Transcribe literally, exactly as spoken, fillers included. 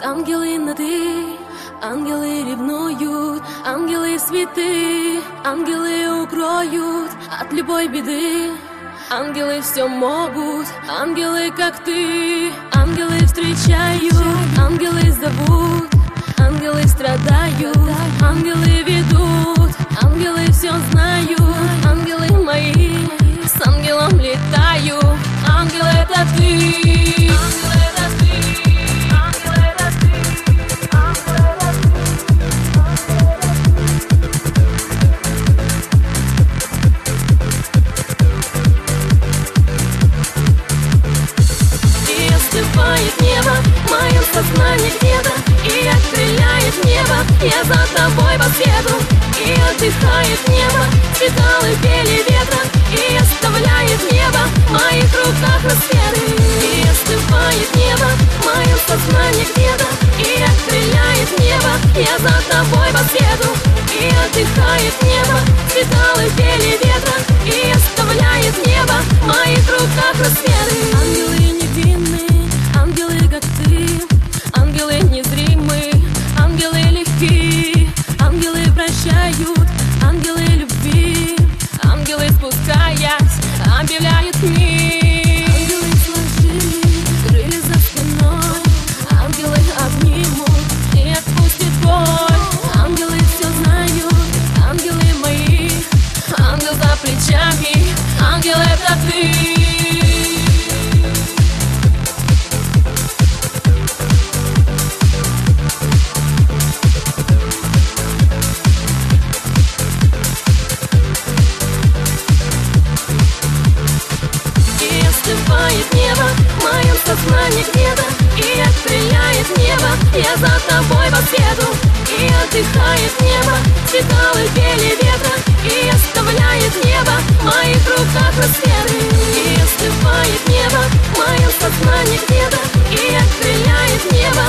ангелы нады, ангелы ревнуют, ангелы цветы, ангелы укроют от любой беды. Ангелы все могут, ангелы как ты. Ангелы встречают, ангелы зовут, ангелы страдают, ангелы ведут, ангелы все знают. Ангелы мои, с ангелом летаю. Ангел это ты. Ангел это ты. Ангел это ты. Ангел это ты. И остывает небо в моем сознании где-то, и окрыляет небо, я за тобой по свету. И отдыхает небо, цветалы пели ветра, и оставляет небо в моих руках рассветы. И остывает небо в моем сознании где-то, и окрыляет небо, я за тобой по свету. И отдыхает небо, цветалы пели ветра, и оставляет небо в моих руках рассветы. Ангелы невинные, ангелы как ты, ангелы незримые, ангелы легкие, ангелы прощают, ангелы любви, ангелы спускаясь, объявляют мир. Ангелы сложили крылья за спиной, ангелы обнимут и отпустят боль. Ангелы все знают, ангелы мои, ангел за плечами, ангел это ты. Остывает небо в моем сознании где-то, и окрыляет небо, я за тобой по свету. И отдыхает небо, цветалы пели ветра, и оставляет небо в моих руках рассветы. И остывает небо в моем сознании где-то, и окрыляет небо,